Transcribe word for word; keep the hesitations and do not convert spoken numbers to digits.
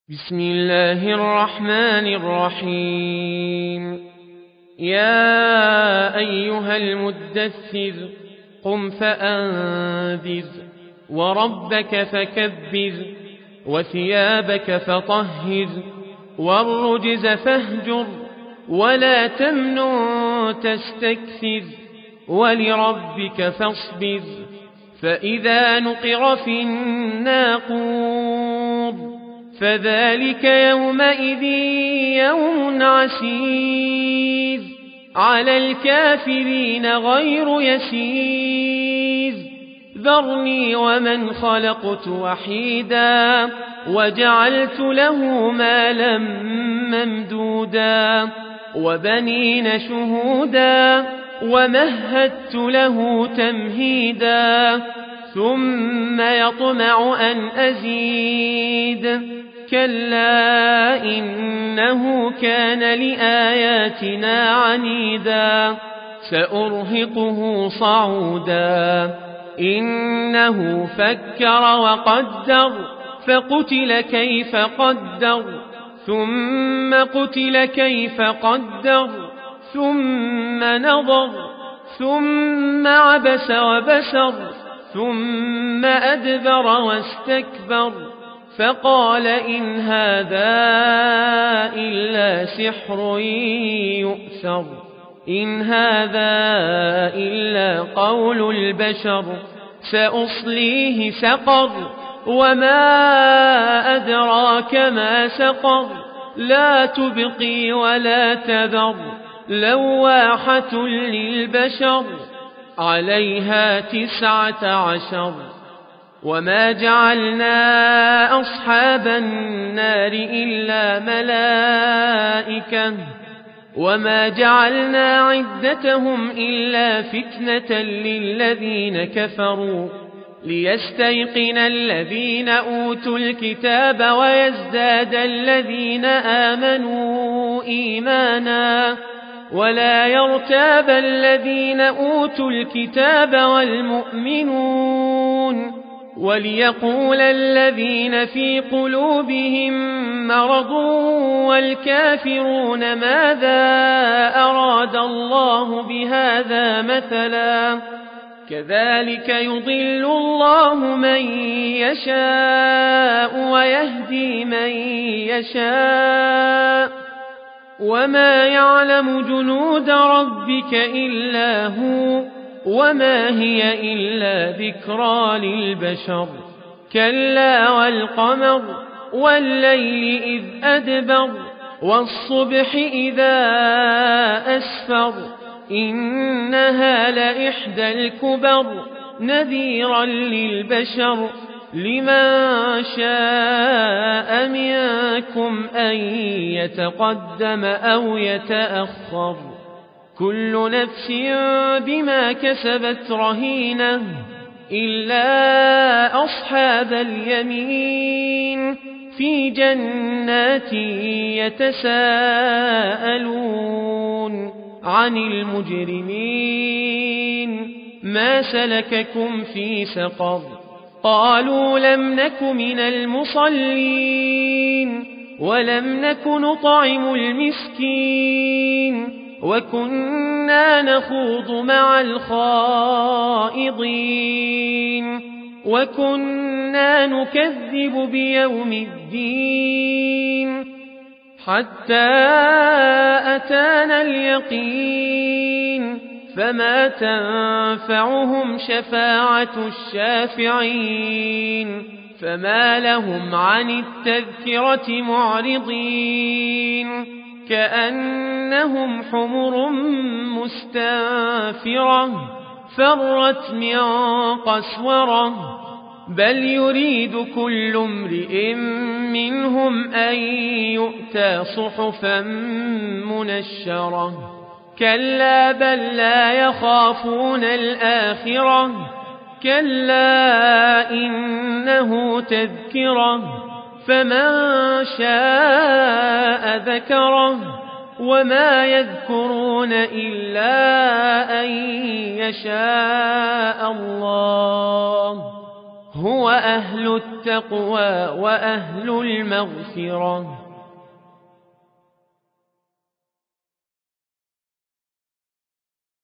بسم الله الرحمن الرحيم يا أيها المدثر قم فأنذر وربك فكبر وثيابك فطهر والرجز فاهجر ولا تمنن تستكثر ولربك فاصبر فإذا نقر في الناقور فذلك يومئذ يوم عسير على الكافرين غير يسير ذرني ومن خلقت وحيدا وجعلت له مالا ممدودا وبنين شهودا ومهدت له تمهيدا ثم يطمع أن أزيد كلا إنه كان لآياتنا عنيدا سأرهقه صعودا إنه فكر وقدر فقتل كيف قدر ثم قتل كيف قدر ثم نظر ثم عبس وبسر ثم أدبر واستكبر فقال إن هذا إلا سحر يؤثر إن هذا إلا قول البشر سأصليه سقر وما أدراك ما سقر لا تبقي ولا تذر لواحة للبشر عليها تسعة عشر وما جعلنا أصحاب النار إلا ملائكة وما جعلنا عدتهم إلا فتنة للذين كفروا ليستيقن الذين أوتوا الكتاب ويزداد الذين آمنوا إيمانا ولا يرتاب الذين أوتوا الكتاب والمؤمنون وليقول الذين في قلوبهم مرض والكافرون ماذا أراد الله بهذا مثلا كذلك يضل الله من يشاء ويهدي من يشاء وما يعلم جنود ربك إلا هو وما هي إلا ذكرى للبشر كلا والقمر والليل إذ أدبر والصبح إذا أسفر إنها لإحدى الكبر نذيرا للبشر لمن شاء منكم أن يتقدم أو يتأخر كل نفس بما كسبت رهينة إلا أصحاب اليمين في جنات يتساءلون عن المجرمين ما سلككم في سقر قالوا لم نك من المصلين ولم نك نطعم المسكين وكنا نخوض مع الخائضين وكنا نكذب بيوم الدين حتى أتانا اليقين فما تنفعهم شفاعة الشافعين فما لهم عن التذكرة معرضين كأنهم حمر مستنفرة فرت من قسورة بل يريد كل امرئ منهم أن يؤتى صحفا منشرة كلا بل لا يخافون الآخرة كلا إنه تذكرة فمن شاء ذكره وما يذكرون إلا أن يشاء الله هو أهل التقوى وأهل المغفرة